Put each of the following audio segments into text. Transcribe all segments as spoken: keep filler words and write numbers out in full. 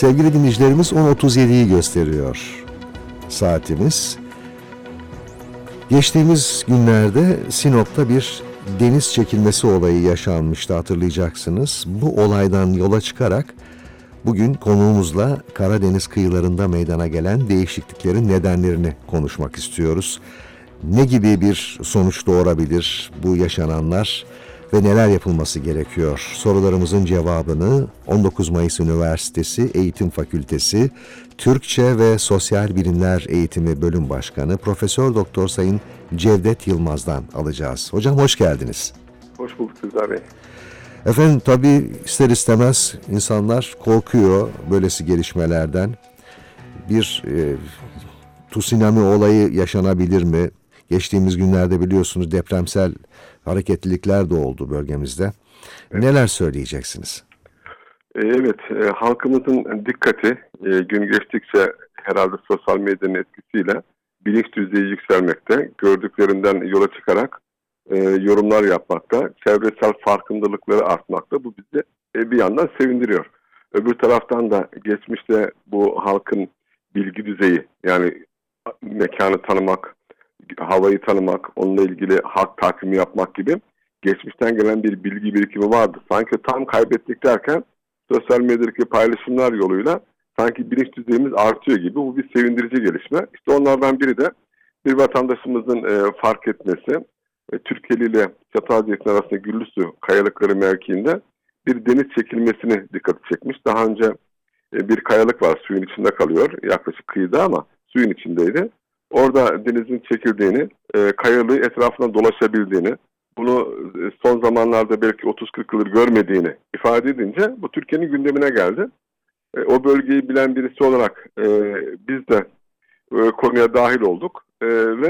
Sevgili dinleyicilerimiz on otuz yediyi gösteriyor saatimiz. Geçtiğimiz günlerde Sinop'ta bir deniz çekilmesi olayı yaşanmıştı, hatırlayacaksınız. Bu olaydan yola çıkarak bugün konuğumuzla Karadeniz kıyılarında meydana gelen değişikliklerin nedenlerini konuşmak istiyoruz. Ne gibi bir sonuç doğurabilir bu yaşananlar ve neler yapılması gerekiyor? Sorularımızın cevabını on dokuz Mayıs Üniversitesi Eğitim Fakültesi Türkçe ve Sosyal Bilimler Eğitimi Bölüm Başkanı Profesör Doktor Sayın Cevdet Yılmaz'dan alacağız. Hocam hoş geldiniz. Hoş bulduk Sezar Bey. Efendim tabii ister istemez insanlar korkuyor böylesi gelişmelerden. Bir e, tsunami olayı yaşanabilir mi? Geçtiğimiz günlerde biliyorsunuz depremsel hareketlilikler de oldu bölgemizde. Evet. Neler söyleyeceksiniz? Evet, e, halkımızın dikkati e, gün geçtikçe herhalde sosyal medyanın etkisiyle bilinç düzeyi yükselmekte. Gördüklerinden yola çıkarak e, yorumlar yapmakta, çevresel farkındalıkları artmakta. Bu bizi e, bir yandan sevindiriyor. Öbür taraftan da geçmişte bu halkın bilgi düzeyi, yani mekanı tanımak, havayı tanımak, onunla ilgili halk takvimi yapmak gibi geçmişten gelen bir bilgi birikimi vardı. Sanki tam kaybettik derken sosyal medyadaki paylaşımlar yoluyla sanki bilinç düzeyimiz artıyor gibi. Bu bir sevindirici gelişme. İşte onlardan biri de bir vatandaşımızın e, fark etmesi, e, Türkeli ile Çatalca'nın arasında Güllüsü kayalıkları mevkiinde bir deniz çekilmesini dikkat çekmiş. Daha önce e, bir kayalık var, suyun içinde kalıyor, yaklaşık kıyıda ama suyun içindeydi. Orada denizin çekildiğini, e, kayalığı etrafına dolaşabildiğini, bunu son zamanlarda belki otuz kırk yıldır görmediğini ifade edince bu Türkiye'nin gündemine geldi. E, o bölgeyi bilen birisi olarak e, biz de e, konuya dahil olduk e, ve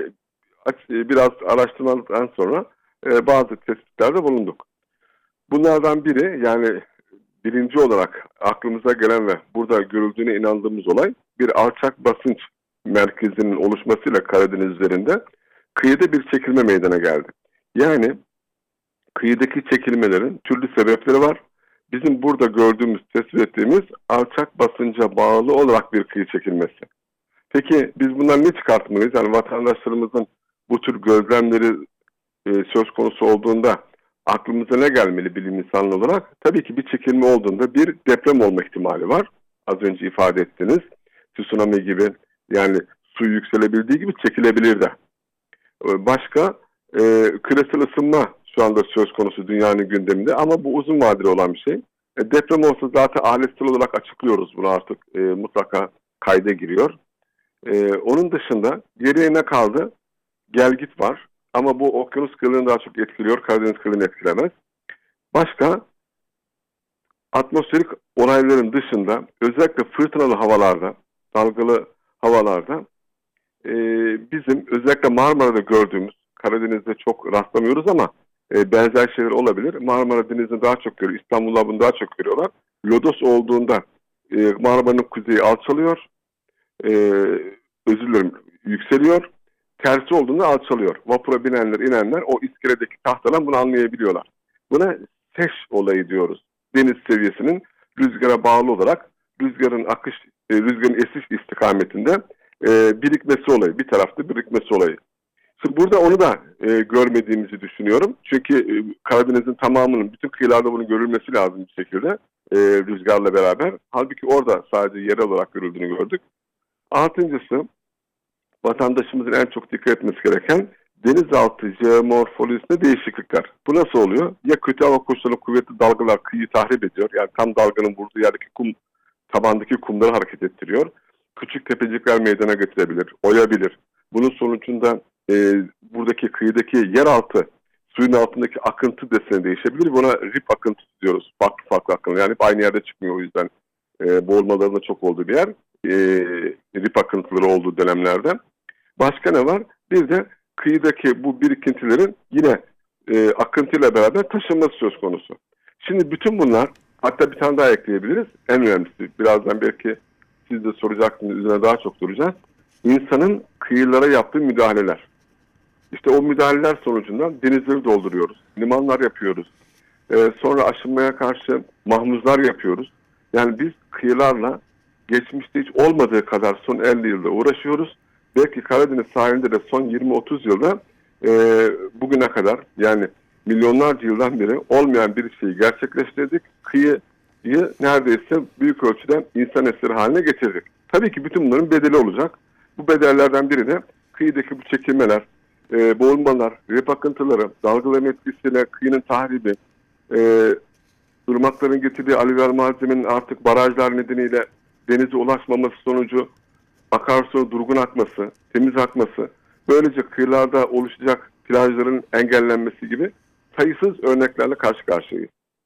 e, biraz araştırmadan sonra e, bazı tespitlerde bulunduk. Bunlardan biri, yani birinci olarak aklımıza gelen ve burada görüldüğüne inandığımız olay, bir alçak basınç merkezinin oluşmasıyla Karadeniz üzerinde kıyıda bir çekilme meydana geldi. Yani kıyıdaki çekilmelerin türlü sebepleri var. Bizim burada gördüğümüz, tespit ettiğimiz alçak basınca bağlı olarak bir kıyı çekilmesi. Peki biz bundan ne çıkartmalıyız? Yani vatandaşlarımızın bu tür gözlemleri e, söz konusu olduğunda aklımıza ne gelmeli bilim insanı olarak? Tabii ki bir çekilme olduğunda bir deprem olma ihtimali var. Az önce ifade ettiniz. Tsunami gibi, yani su yükselebildiği gibi çekilebilir de. Başka e, küresel ısınma şu anda söz konusu dünyanın gündeminde ama bu uzun vadeli olan bir şey. E, deprem olsa zaten aletsel olarak açıklıyoruz bunu, artık e, mutlaka kayda giriyor. E, onun dışında geriye ne kaldı? Gelgit var ama bu okyanus kıyılarını daha çok etkiliyor, Karadeniz kıyılarını etkilemez. Başka atmosferik olayların dışında özellikle fırtınalı havalarda, dalgalı havalarda e, bizim özellikle Marmara'da gördüğümüz, Karadeniz'de çok rastlamıyoruz ama e, benzer şeyler olabilir. Marmara Denizi'ni daha çok görüyor, İstanbul'da bunu daha çok görüyorlar. Lodos olduğunda e, Marmara'nın kuzeyi alçalıyor, e, özür dilerim yükseliyor, tersi olduğunda alçalıyor. Vapura binenler, inenler o iskeledeki tahtadan bunu anlayabiliyorlar. Buna seş olayı diyoruz. Deniz seviyesinin rüzgara bağlı olarak rüzgarın akış, e, rüzgarın esiş istikametinde e, birikmesi olayı, bir tarafta birikmesi olayı. Şimdi burada onu da e, görmediğimizi düşünüyorum. Çünkü e, Karadeniz'in tamamının, bütün kıyılarda bunun görülmesi lazım bir şekilde e, rüzgarla beraber. Halbuki orada sadece yerel olarak görüldüğünü gördük. Altıncısı, vatandaşımızın en çok dikkat etmesi gereken denizaltı jeomorfolojisinde değişiklikler. Bu nasıl oluyor? Ya kötü hava koşullarında kuvvetli dalgalar kıyıyı tahrip ediyor. Yani tam dalganın vurduğu yerdeki kum, tabandaki kumları hareket ettiriyor. Küçük tepecikler meydana getirebilir, oyabilir. Bunun sonucunda e, buradaki kıyıdaki yeraltı, suyun altındaki akıntı deseni değişebilir. Buna rip akıntısı diyoruz. Farklı farklı akıntı. Yani hep aynı yerde çıkmıyor, o yüzden e, boğulmaların da çok olduğu bir yer. E, rip akıntıları olduğu dönemlerde. Başka ne var? Bir de kıyıdaki bu birikintilerin yine e, akıntıyla beraber taşınması söz konusu. Şimdi bütün bunlar, hatta bir tane daha ekleyebiliriz. En önemlisi, birazdan belki siz de soracaksınız, üzerine daha çok duracağız. İnsanın kıyılara yaptığı müdahaleler. İşte o müdahaleler sonucunda denizleri dolduruyoruz, limanlar yapıyoruz. Ee, sonra aşınmaya karşı mahmuzlar yapıyoruz. Yani biz kıyılarla geçmişte hiç olmadığı kadar son elli yılda uğraşıyoruz. Belki Karadeniz sahilinde de son yirmi otuz yılda e, bugüne kadar, yani milyonlarca yıldan beri olmayan bir şeyi gerçekleştirdik. Kıyıyı neredeyse büyük ölçüde insan eseri haline getirdik. Tabii ki bütün bunların bedeli olacak. Bu bedellerden biri de kıyıdaki bu çekilmeler, e, boğulmalar, rip akıntıları, dalgaların etkisiyle kıyının tahribi, e, ırmakların getirdiği alüvyal malzemenin artık barajlar nedeniyle denize ulaşmaması sonucu akarsu durgun akması, temiz akması, böylece kıyılarda oluşacak plajların engellenmesi gibi sayısız örneklerle karşı karşıyayız.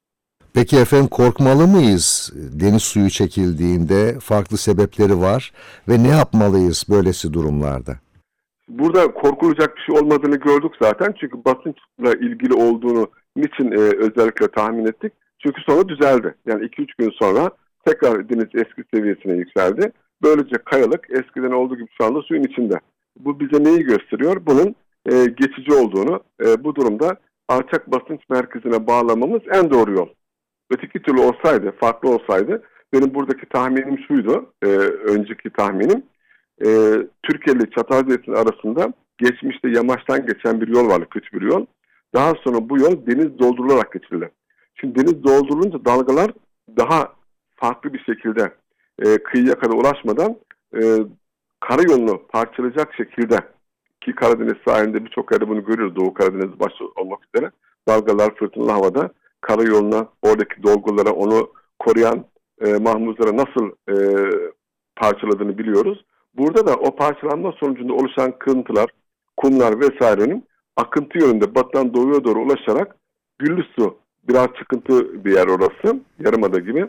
Peki efendim, korkmalı mıyız? Deniz suyu çekildiğinde farklı sebepleri var ve ne yapmalıyız böylesi durumlarda? Burada korkulacak bir şey olmadığını gördük zaten. Çünkü basınçla ilgili olduğunu niçin e, özellikle tahmin ettik? Çünkü sonra düzeldi. Yani iki üç gün sonra tekrar deniz eski seviyesine yükseldi. Böylece kayalık eskiden olduğu gibi şu anda suyun içinde. Bu bize neyi gösteriyor? Bunun e, geçici olduğunu, e, bu durumda alçak basınç merkezine bağlamamız en doğru yol. Öteki türlü olsaydı, farklı olsaydı, benim buradaki tahminim şuydu, e, önceki tahminim. E, Türkiye ile Çatalcahisar arasında geçmişte yamaçtan geçen bir yol vardı, kötü bir yol. Daha sonra bu yol deniz doldurularak geçildi. Şimdi deniz doldurulunca dalgalar daha farklı bir şekilde e, kıyıya kadar ulaşmadan e, karayolunu parçalayacak şekilde, ki Karadeniz sahilinde birçok yerde bunu görüyoruz, Doğu Karadeniz başta olmak üzere, dalgalar fırtınalı havada karayoluna, oradaki dolgulara, onu koruyan e, mahmuzlara nasıl e, parçaladığını biliyoruz. Burada da o parçalanma sonucunda oluşan kırıntılar, kumlar vesairenin akıntı yönünde batıdan doğuya doğru ulaşarak Güllüsu, biraz çıkıntı bir yer orası, yarımada gibi.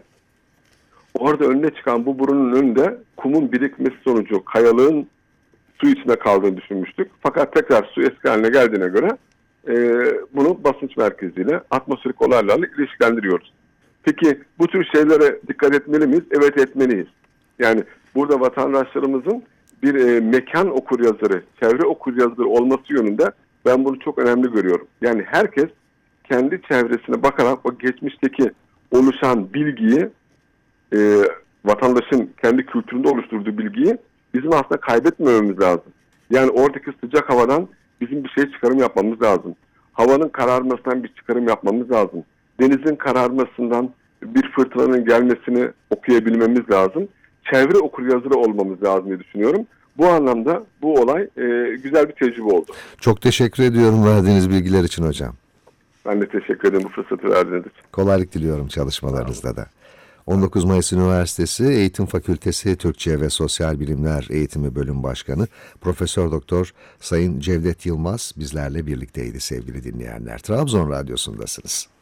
Orada önüne çıkan bu burunun önünde kumun birikmesi sonucu kayalığın su içinde kaldığını düşünmüştük. Fakat tekrar su eski haline geldiğine göre e, bunu basınç merkeziyle, atmosferik olaylarla ilişkilendiriyoruz. Peki bu tür şeylere dikkat etmeli miyiz? Evet, etmeliyiz. Yani burada vatandaşlarımızın bir e, mekan okuryazarı, çevre okuryazarı olması yönünde ben bunu çok önemli görüyorum. Yani herkes kendi çevresine bakarak o geçmişteki oluşan bilgiyi, e, vatandaşın kendi kültüründe oluşturduğu bilgiyi bizim aslında kaybetmememiz lazım. Yani oradaki sıcak havadan bizim bir şey çıkarım yapmamız lazım. Havanın kararmasından bir çıkarım yapmamız lazım. Denizin kararmasından bir fırtınanın gelmesini okuyabilmemiz lazım. Çevre okuryazarı olmamız lazım diye düşünüyorum. Bu anlamda bu olay e, güzel bir tecrübe oldu. Çok teşekkür ediyorum verdiğiniz bilgiler için hocam. Ben de teşekkür ederim bu fırsatı verdiğiniz için. Kolaylık diliyorum çalışmalarınızda da. on dokuz Mayıs Üniversitesi Eğitim Fakültesi Türkçe ve Sosyal Bilimler Eğitimi Bölüm Başkanı Profesör Doktor Sayın Cevdet Yılmaz bizlerle birlikteydi sevgili dinleyenler. Trabzon Radyosu'ndasınız.